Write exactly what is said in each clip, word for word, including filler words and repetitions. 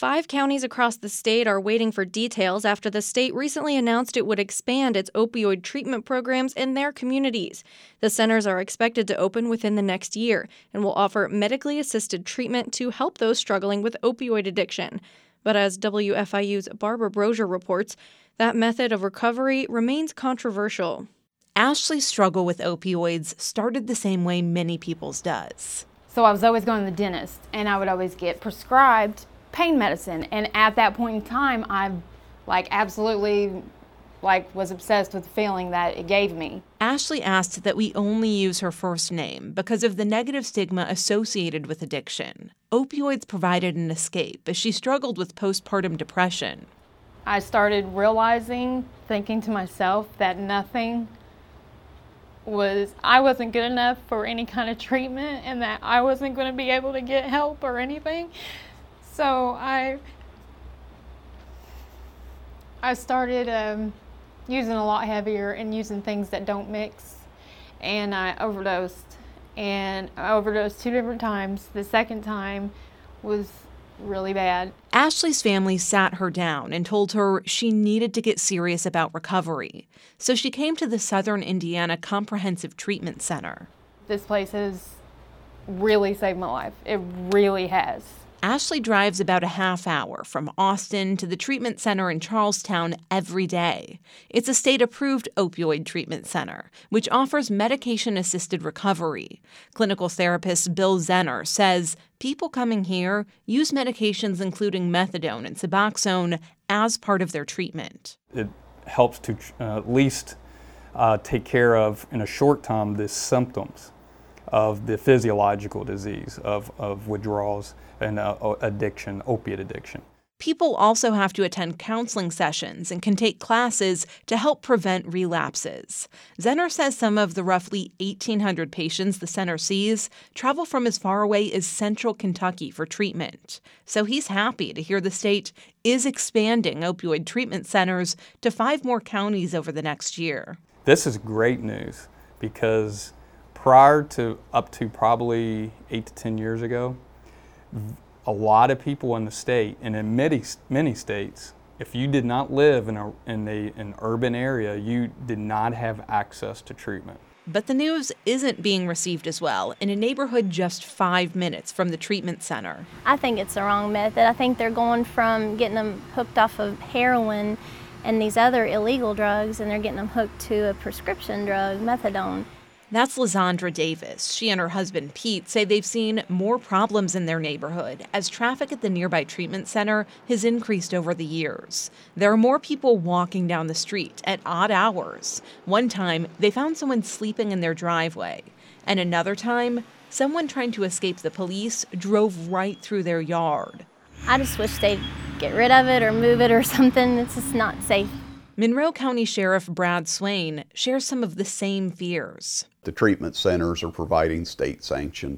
Five counties across the state are waiting for details after the state recently announced it would expand its opioid treatment programs in their communities. The centers are expected to open within the next year and will offer medically assisted treatment to help those struggling with opioid addiction. But as W F I U's Barbara Brozier reports, that method of recovery remains controversial. Ashley's struggle with opioids started the same way many people's does. So I was always going to the dentist, and I would always get prescribed pain medicine. And at that point in time, I like absolutely like was obsessed with the feeling that it gave me. Ashley asked that we only use her first name because of the negative stigma associated with addiction. Opioids provided an escape as she struggled with postpartum depression. I started realizing, thinking to myself that nothing was, I wasn't good enough for any kind of treatment and that I wasn't going to be able to get help or anything. So I I started um, using a lot heavier and using things that don't mix, and I overdosed. And I overdosed two different times. The second time was really bad. Ashley's family sat her down and told her she needed to get serious about recovery. So she came to the Southern Indiana Comprehensive Treatment Center. This place has really saved my life. It really has. Ashley drives about a half hour from Austin to the treatment center in Charlestown every day. It's a state-approved opioid treatment center, which offers medication-assisted recovery. Clinical therapist Bill Zenner says people coming here use medications including methadone and Suboxone as part of their treatment. It helps to uh, at least uh, take care of, in a short time, the symptoms of the physiological disease of, of withdrawals and uh, addiction, opiate addiction. People also have to attend counseling sessions and can take classes to help prevent relapses. Zenner says some of the roughly eighteen hundred patients the center sees travel from as far away as central Kentucky for treatment. So he's happy to hear the state is expanding opioid treatment centers to five more counties over the next year. This is great news because prior to up to probably eight to ten years ago, a lot of people in the state, and in many, many states, if you did not live in, a, in a, an urban area, you did not have access to treatment. But the news isn't being received as well in a neighborhood just five minutes from the treatment center. I think it's the wrong method. I think they're going from getting them hooked off of heroin and these other illegal drugs, and they're getting them hooked to a prescription drug, methadone. That's Lizandra Davis. She and her husband, Pete, say they've seen more problems in their neighborhood as traffic at the nearby treatment center has increased over the years. There are more people walking down the street at odd hours. One time, they found someone sleeping in their driveway. And another time, someone trying to escape the police drove right through their yard. I just wish they'd get rid of it or move it or something. It's just not safe. Monroe County Sheriff Brad Swain shares some of the same fears. The treatment centers are providing state-sanctioned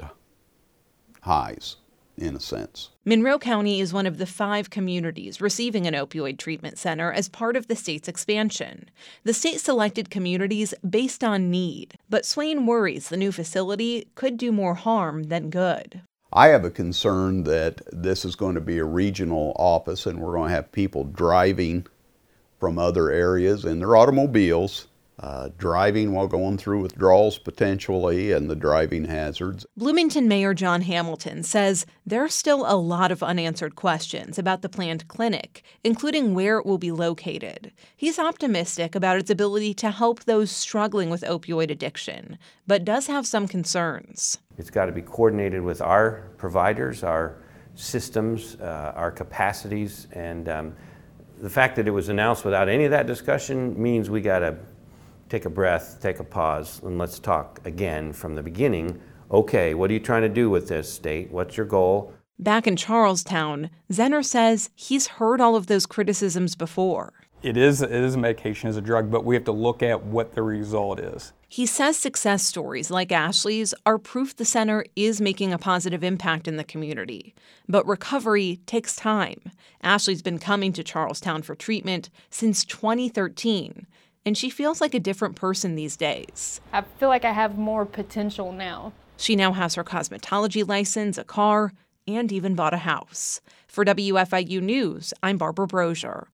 highs, in a sense. Monroe County is one of the five communities receiving an opioid treatment center as part of the state's expansion. The state selected communities based on need, but Swain worries the new facility could do more harm than good. I have a concern that this is going to be a regional office and we're going to have people driving from other areas in their automobiles, uh, driving while going through withdrawals potentially, and the driving hazards. Bloomington Mayor John Hamilton says there are still a lot of unanswered questions about the planned clinic, including where it will be located. He's optimistic about its ability to help those struggling with opioid addiction, but does have some concerns. It's got to be coordinated with our providers, our systems, uh, our capacities, and um, the fact that it was announced without any of that discussion means we got to take a breath, take a pause, and let's talk again from the beginning. Okay, what are you trying to do with this, state? What's your goal? Back in Charlestown, Zenner says he's heard all of those criticisms before. It is, it is a medication, it's a drug, but we have to look at what the result is. He says success stories like Ashley's are proof the center is making a positive impact in the community. But recovery takes time. Ashley's been coming to Charlestown for treatment since twenty thirteen, and she feels like a different person these days. I feel like I have more potential now. She now has her cosmetology license, a car, and even bought a house. For W F I U News, I'm Barbara Brosier.